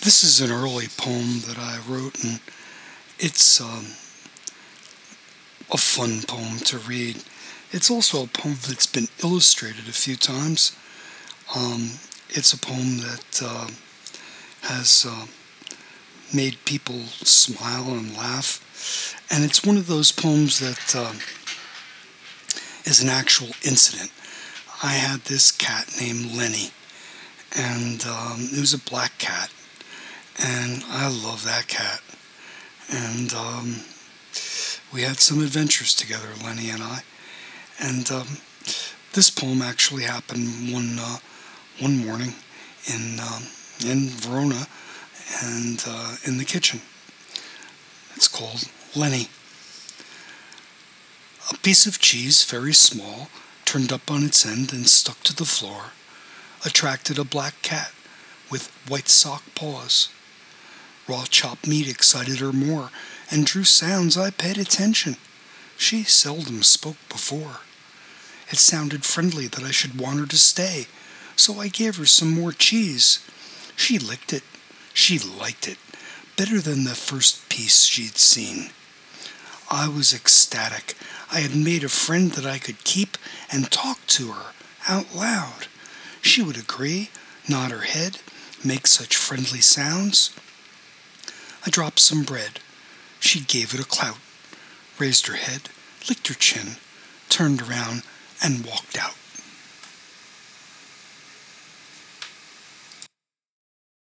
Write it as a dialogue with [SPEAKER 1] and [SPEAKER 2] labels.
[SPEAKER 1] This is an early poem that I wrote, and it's a fun poem to read. It's also a poem that's been illustrated a few times. It's a poem that has made people smile and laugh, and it's one of those poems that is an actual incident. I had this cat named Lenny, and it was a black cat, and I love that cat. And we had some adventures together, Lenny and I. And this poem actually happened one morning in Verona, and in the kitchen. It's called Lenny. A piece of cheese, very small, turned up on its end and stuck to the floor, attracted a black cat with white sock paws. Raw chopped meat excited her more, and drew sounds I paid attention. She seldom spoke before. It sounded friendly that I should want her to stay, so I gave her some more cheese. She licked it. She liked it, better than the first piece she'd seen. I was ecstatic. I had made a friend that I could keep and talk to her out loud. She would agree, nod her head, make such friendly sounds. I dropped some bread. She gave it a clout, raised her head, licked her chin, turned around, and walked out.